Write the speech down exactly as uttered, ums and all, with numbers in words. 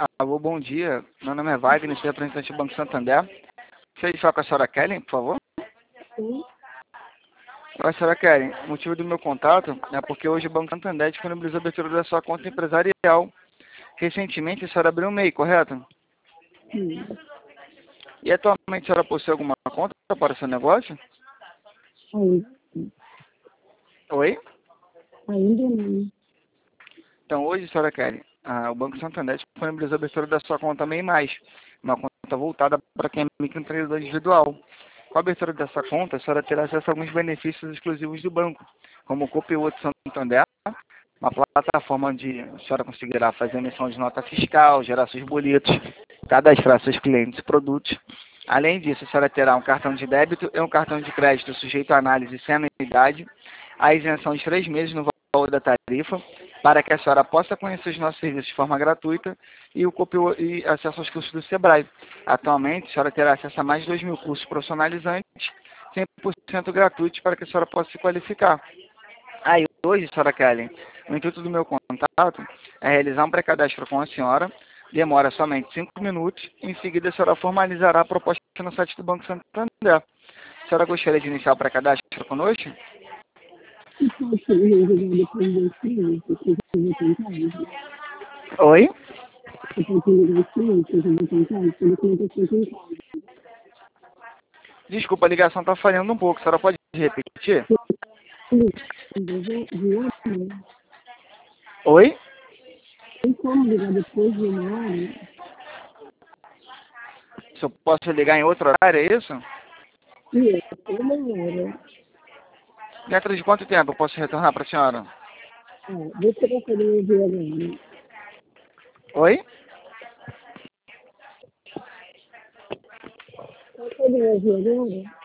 Alô, bom dia. Meu nome é Wagner, sou representante do Banco Santander. Você fala com a senhora Kelly, por favor? Sim. Oi, senhora Kelly. O motivo do meu contato é porque hoje o Banco Santander disponibilizou a abertura da sua conta empresarial. Recentemente a senhora abriu um M E I, correto? Sim. E atualmente a senhora possui alguma conta para o seu negócio? Ainda, Oi? ainda não. Então hoje, senhora Kelly, ah, o Banco Santander disponibilizou a abertura da sua conta M E I mais, uma conta voltada para quem é microempreendedor individual. Com a abertura dessa conta, a senhora terá acesso a alguns benefícios exclusivos do banco, como o Copilot Santander, uma plataforma onde a senhora conseguirá fazer emissão de nota fiscal, gerar seus boletos, cadastrar seus clientes e produtos. Além disso, a senhora terá um cartão de débito e um cartão de crédito sujeito à análise sem anuidade, a isenção de três meses no valor da tarifa, para que a senhora possa conhecer os nossos serviços de forma gratuita e, o copio, e acesso aos cursos do Sebrae. Atualmente, a senhora terá acesso a mais de dois mil cursos profissionalizantes, cem por cento gratuitos, para que a senhora possa se qualificar. Aí, hoje, senhora Kelly, o intuito do meu contato é realizar um pré-cadastro com a senhora, demora somente cinco minutos, em seguida a senhora formalizará a proposta no site do Banco Santander. A senhora gostaria de iniciar o pré-cadastro conosco? E pode ser resolvido depois das crianças, que eu vou tentar isso. Oi? Você pode ligar as crianças, que eu vou tentar isso, quando a criança for em casa. Desculpa, a ligação está falhando um pouco, a senhora pode repetir? Eu vou de outra. Oi? Tem como ligar depois de uma hora? Se eu posso ligar em outro horário, é isso? Isso, uma hora. Dentro de quanto tempo eu posso retornar para a senhora? Ah, você consegue me ouvir agora? Oi? Consegue me ouvir agora?